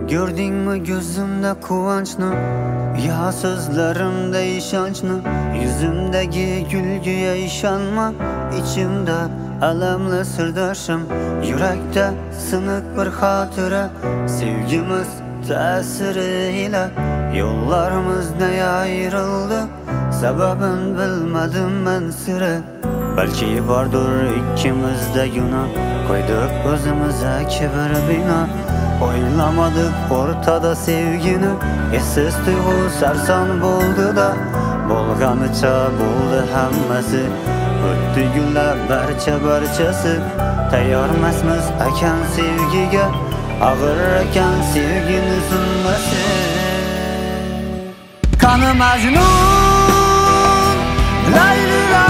Gördingmi gözümde kuvonchni, ya so'zlarimda ishonchni, yuzimdagi kulguga ishonma, ichimda alamli sirdoshim, yurakda siniq bir xotira, sevgimiz ta'siriyle yollarımız ne ayrıldı, sababını bilmedim ben sira. Belki vardır ikimizde günah, koyduk özümüze kibir bina. Oylamadık ortada sevgini, essiz tuyg'u sarson bo'ldi da, bo'lganicha bo'ldi hammasi. O'tdi günler barchasi, tayyormasmiz ekan sevgiga, ağır ekan sevgini sunması. Kanı Mecnun, Layla,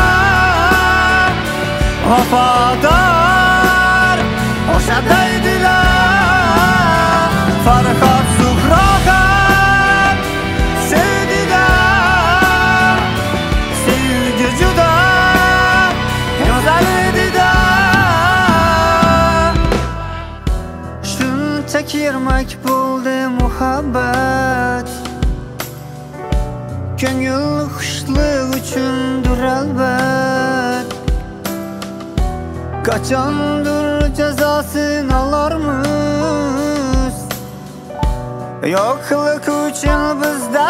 vafadar, o'shadaydilar. Farhod Zuhroxon sevdilar, sevgi juda go'zal edi-da. Shunchaki irmak bo'ldi muhabbat, ko'ngil xushlik uchundir albat. Qachondir jazosini olarmiz, yo'qlik uchun bizda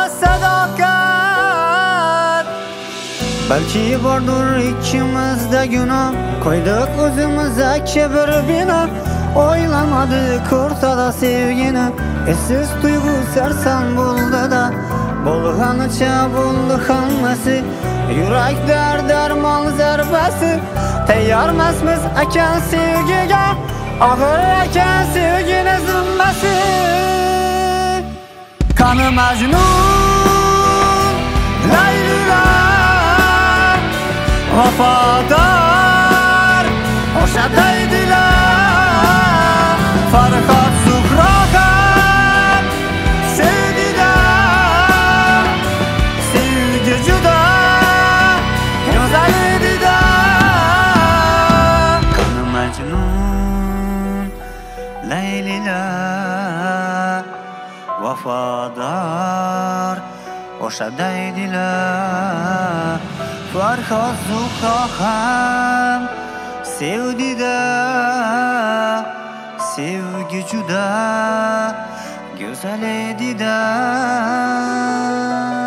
sadoqat. Balki bordir ikkimizda gunoh, qo'ydik o'zimizga kibr bino. Oylamadik o'rtada sevgini, essiz tuyg'u sarson bo'ldi da, bo'lganicha bo'ldi hammasi. Yurak darmon zarbasi, tayyormasmiz ekan sevgiga, og'ir ekan sevgini zimmasi. Qani Majnun, Layla, vafodor o'shadaydilar. Farhod Zuhroxon sevdilar, sevgi juda go'zal edi-da. Qani Majnun, Layla, vafodor o'shadaydilar. Farhod Zuhroxon sevdi-da, sevgi juda go'zal edi-da.